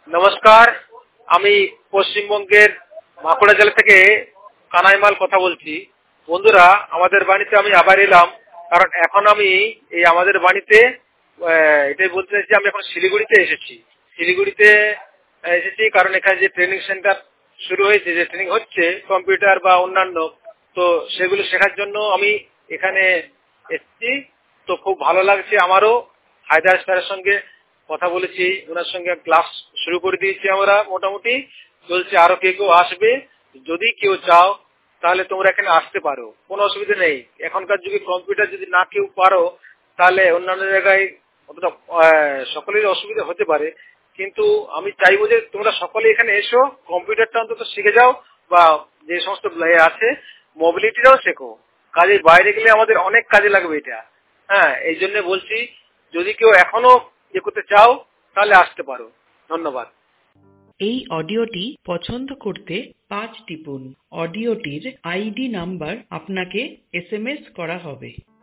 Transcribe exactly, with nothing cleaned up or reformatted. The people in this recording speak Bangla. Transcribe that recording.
নমস্কার, আমি পশ্চিমবঙ্গের বাঁকুড়া জেলা থেকে কানাইমাল কথা বলছি। বন্ধুরা, আমাদের বাড়িতে আমি আবার এলাম, কারণ এখন আমি এই আমাদের বাড়িতে এটাই বলতে চাইছি, আমি এখন শিলিগুড়িতে এসেছি। শিলিগুড়িতে এসেছি কারণ এখানে যে ট্রেনিং সেন্টার শুরু হয়েছে, যে ট্রেনিং হচ্ছে কম্পিউটার বা অন্যান্য, তো সেগুলো শেখার জন্য আমি এখানে এসেছি। তো খুব ভালো লাগছে আমারও। হায়দার স্যারের সঙ্গে কথা বলেছি, ওনার সঙ্গে ক্লাস শুরু করে দিয়েছি আমরা, মোটামুটি চলছে। আরো কেউ কেউ আসবে, যদি কেউ চাও তাহলে তোমরা এখানে আসতে পারো, কোনো অসুবিধা নেই। এখনকার যুগে কম্পিউটার যদি না কেউ পারো, তাহলে অন্যান্য জায়গায় অতটা সকলের অসুবিধা হতে পারে, কিন্তু আমি চাইবো যে তোমরা সকলে এখানে এসো, কম্পিউটারটা অন্তত শিখে যাও, বা যে সমস্ত আছে মোবিলিটিটাও শেখো। কাজে বাইরে গেলে আমাদের অনেক কাজে লাগবে এটা। হ্যাঁ, এই জন্য বলছি, যদি কেউ এখনো ইয়ে করতে চাও তাহলে আসতে পারো। ধন্যবাদ। এই অডিওটি পছন্দ করতে পাঁচ টিপুন। অডিওটির আইডি নাম্বার আপনাকে এস এম এস করা হবে।